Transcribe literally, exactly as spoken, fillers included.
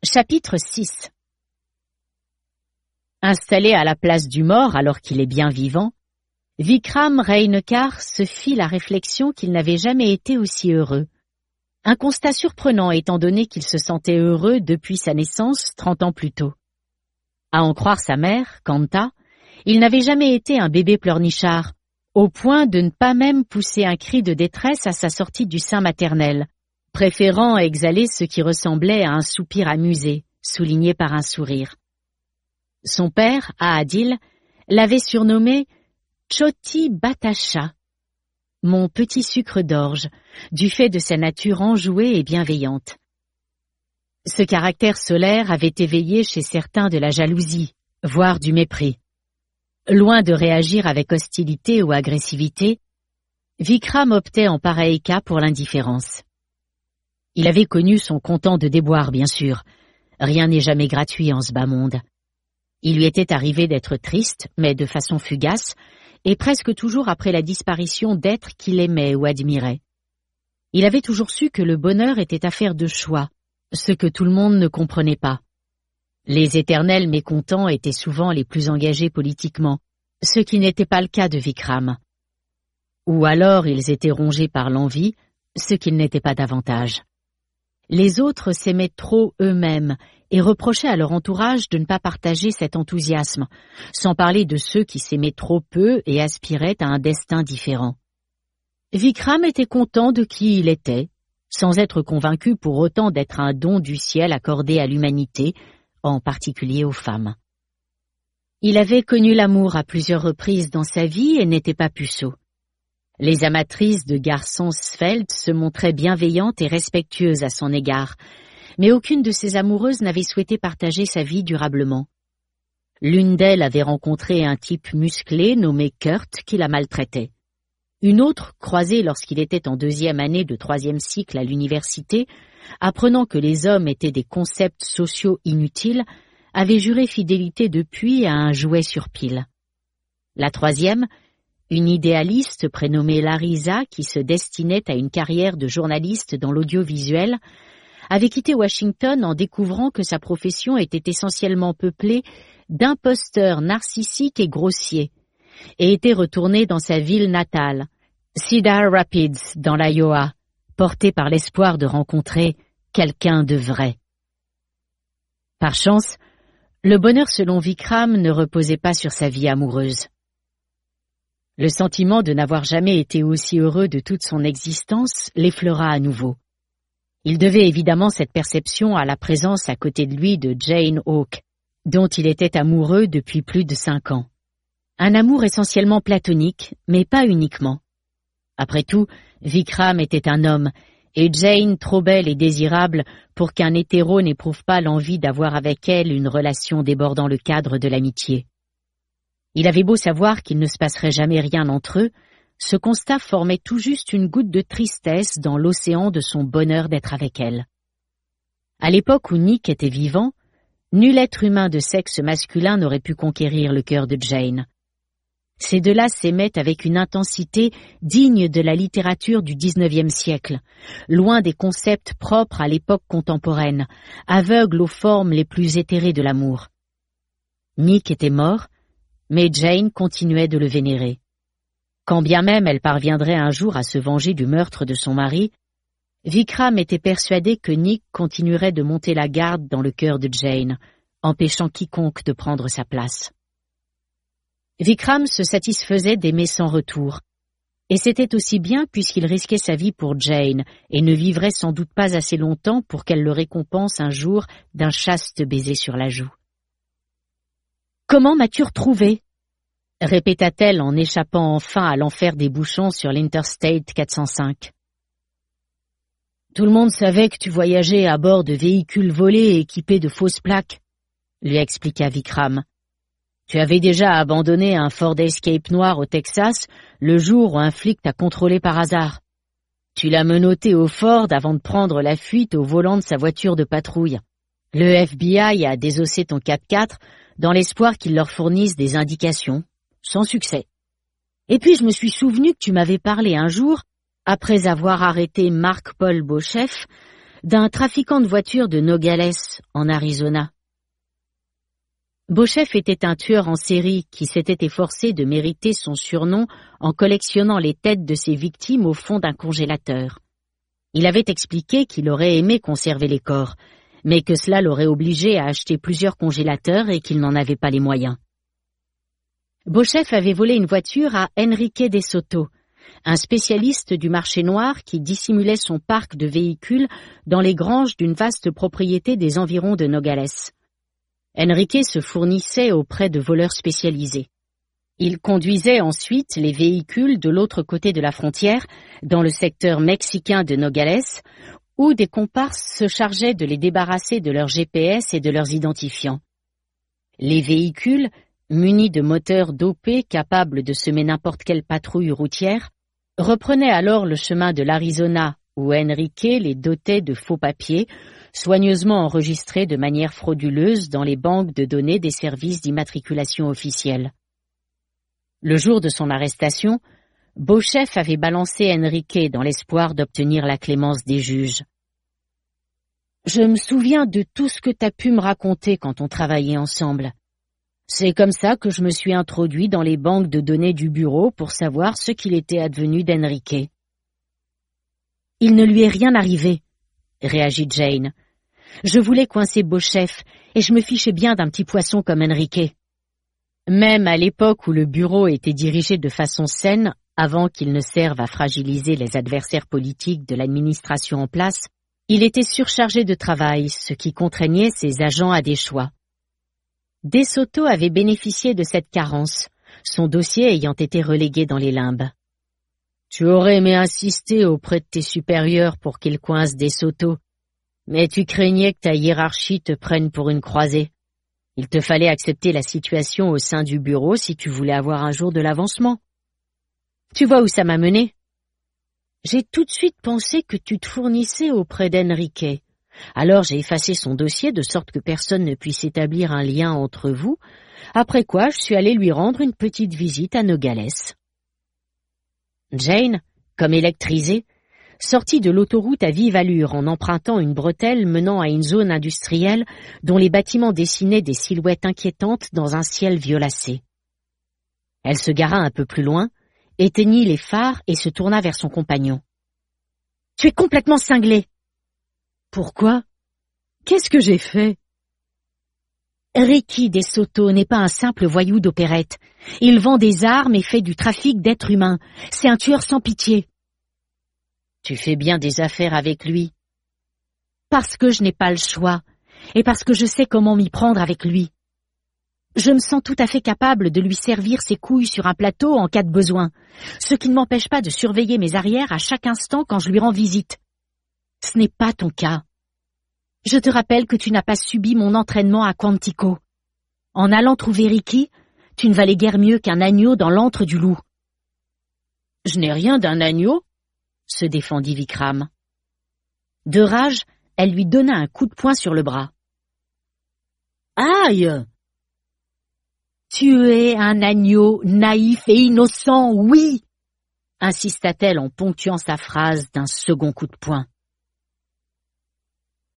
Chapitre six. Installé à la place du mort alors qu'il est bien vivant, Vikram Reinekar se fit la réflexion qu'il n'avait jamais été aussi heureux. Un constat surprenant étant donné qu'il se sentait heureux depuis sa naissance trente ans plus tôt. À en croire sa mère, Kanta, il n'avait jamais été un bébé pleurnichard, au point de ne pas même pousser un cri de détresse à sa sortie du sein maternel, préférant exhaler ce qui ressemblait à un soupir amusé, souligné par un sourire. Son père, Aadil, l'avait surnommé Choti Batasha, mon petit sucre d'orge, du fait de sa nature enjouée et bienveillante. Ce caractère solaire avait éveillé chez certains de la jalousie, voire du mépris. Loin de réagir avec hostilité ou agressivité, Vikram optait en pareil cas pour l'indifférence. Il avait connu son comptant de déboire, bien sûr. Rien n'est jamais gratuit en ce bas monde. Il lui était arrivé d'être triste, mais de façon fugace, et presque toujours après la disparition d'êtres qu'il aimait ou admirait. Il avait toujours su que le bonheur était affaire de choix, ce que tout le monde ne comprenait pas. Les éternels mécontents étaient souvent les plus engagés politiquement, ce qui n'était pas le cas de Vikram. Ou alors ils étaient rongés par l'envie, ce qu'ils n'étaient pas davantage. Les autres s'aimaient trop eux-mêmes et reprochaient à leur entourage de ne pas partager cet enthousiasme, sans parler de ceux qui s'aimaient trop peu et aspiraient à un destin différent. Vikram était content de qui il était, sans être convaincu pour autant d'être un don du ciel accordé à l'humanité, en particulier aux femmes. Il avait connu l'amour à plusieurs reprises dans sa vie et n'était pas puceau. Les amatrices de garçons sveltes se montraient bienveillantes et respectueuses à son égard, mais aucune de ses amoureuses n'avait souhaité partager sa vie durablement. L'une d'elles avait rencontré un type musclé nommé Kurt qui la maltraitait. Une autre, croisée lorsqu'il était en deuxième année de troisième cycle à l'université, apprenant que les hommes étaient des concepts sociaux inutiles, avait juré fidélité depuis à un jouet sur pile. La troisième, une idéaliste prénommée Larisa qui se destinait à une carrière de journaliste dans l'audiovisuel, avait quitté Washington en découvrant que sa profession était essentiellement peuplée d'imposteurs narcissiques et grossiers, et était retournée dans sa ville natale, Cedar Rapids, dans l'Iowa, portée par l'espoir de rencontrer quelqu'un de vrai. Par chance, le bonheur selon Vikram ne reposait pas sur sa vie amoureuse. Le sentiment de n'avoir jamais été aussi heureux de toute son existence l'effleura à nouveau. Il devait évidemment cette perception à la présence à côté de lui de Jane Hawke, dont il était amoureux depuis plus de cinq ans. Un amour essentiellement platonique, mais pas uniquement. Après tout, Vikram était un homme, et Jane trop belle et désirable pour qu'un hétéro n'éprouve pas l'envie d'avoir avec elle une relation débordant le cadre de l'amitié. Il avait beau savoir qu'il ne se passerait jamais rien entre eux, ce constat formait tout juste une goutte de tristesse dans l'océan de son bonheur d'être avec elle. À l'époque où Nick était vivant, nul être humain de sexe masculin n'aurait pu conquérir le cœur de Jane. Ces deux-là s'aimaient avec une intensité digne de la littérature du dix-neuvième siècle, loin des concepts propres à l'époque contemporaine, aveugles aux formes les plus éthérées de l'amour. Nick était mort, mais Jane continuait de le vénérer. Quand bien même elle parviendrait un jour à se venger du meurtre de son mari, Vikram était persuadé que Nick continuerait de monter la garde dans le cœur de Jane, empêchant quiconque de prendre sa place. Vikram se satisfaisait d'aimer sans retour, et c'était aussi bien puisqu'il risquait sa vie pour Jane et ne vivrait sans doute pas assez longtemps pour qu'elle le récompense un jour d'un chaste baiser sur la joue. « Comment m'as-tu retrouvé ?» répéta-t-elle en échappant enfin à l'enfer des bouchons sur l'Interstate quatre cent cinq. « Tout le monde savait que tu voyageais à bord de véhicules volés équipés de fausses plaques, » lui expliqua Vikram. « Tu avais déjà abandonné un Ford Escape noir au Texas le jour où un flic t'a contrôlé par hasard. Tu l'as menotté au Ford avant de prendre la fuite au volant de sa voiture de patrouille. Le F B I a désossé ton quatre-quatre dans l'espoir qu'il leur fournisse des indications, sans succès. Et puis je me suis souvenu que tu m'avais parlé un jour, après avoir arrêté Marc-Paul Beauchef, d'un trafiquant de voitures de Nogales, en Arizona. Beauchef était un tueur en série qui s'était efforcé de mériter son surnom en collectionnant les têtes de ses victimes au fond d'un congélateur. Il avait expliqué qu'il aurait aimé conserver les corps, mais que cela l'aurait obligé à acheter plusieurs congélateurs et qu'il n'en avait pas les moyens. Beauchef avait volé une voiture à Enrique de Soto, un spécialiste du marché noir qui dissimulait son parc de véhicules dans les granges d'une vaste propriété des environs de Nogales. Enrique se fournissait auprès de voleurs spécialisés. Il conduisait ensuite les véhicules de l'autre côté de la frontière, dans le secteur mexicain de Nogales, où des comparses se chargeaient de les débarrasser de leurs G P S et de leurs identifiants. Les véhicules, munis de moteurs dopés capables de semer n'importe quelle patrouille routière, reprenaient alors le chemin de l'Arizona, où Enrique les dotait de faux papiers, soigneusement enregistrés de manière frauduleuse dans les banques de données des services d'immatriculation officiels. Le jour de son arrestation, Beauchef avait balancé Enrique dans l'espoir d'obtenir la clémence des juges. « Je me souviens de tout ce que t'as pu me raconter quand on travaillait ensemble. C'est comme ça que je me suis introduit dans les banques de données du bureau pour savoir ce qu'il était advenu d'Enrique. » « Il ne lui est rien arrivé, » réagit Jane. « Je voulais coincer Beauchef et je me fichais bien d'un petit poisson comme Enrique. Même à l'époque où le bureau était dirigé de façon saine, avant qu'il ne serve à fragiliser les adversaires politiques de l'administration en place, il était surchargé de travail, ce qui contraignait ses agents à des choix. De Soto avait bénéficié de cette carence, son dossier ayant été relégué dans les limbes. Tu aurais aimé insister auprès de tes supérieurs pour qu'ils coincent De Soto, mais tu craignais que ta hiérarchie te prenne pour une croisée. Il te fallait accepter la situation au sein du bureau si tu voulais avoir un jour de l'avancement. Tu vois où ça m'a mené? J'ai tout de suite pensé que tu te fournissais auprès d'Enrique. Alors j'ai effacé son dossier de sorte que personne ne puisse établir un lien entre vous, après quoi je suis allé lui rendre une petite visite à Nogales. Jane, comme électrisée, sortit de l'autoroute à vive allure en empruntant une bretelle menant à une zone industrielle dont les bâtiments dessinaient des silhouettes inquiétantes dans un ciel violacé. Elle se gara un peu plus loin, éteignit les phares et se tourna vers son compagnon. « Tu es complètement cinglé !»« Pourquoi? Qu'est-ce que j'ai fait ?» Ricky De Soto n'est pas un simple voyou d'opérette. Il vend des armes et fait du trafic d'êtres humains. C'est un tueur sans pitié. Tu fais bien des affaires avec lui. Parce que je n'ai pas le choix, et parce que je sais comment m'y prendre avec lui. Je me sens tout à fait capable de lui servir ses couilles sur un plateau en cas de besoin, ce qui ne m'empêche pas de surveiller mes arrières à chaque instant quand je lui rends visite. Ce n'est pas ton cas. Je te rappelle que tu n'as pas subi mon entraînement à Quantico. En allant trouver Ricky, tu ne valais guère mieux qu'un agneau dans l'antre du loup. Je n'ai rien d'un agneau, se défendit Vikram. De rage, elle lui donna un coup de poing sur le bras. Aïe! Tu es un agneau naïf et innocent, oui! Insista-t-elle en ponctuant sa phrase d'un second coup de poing.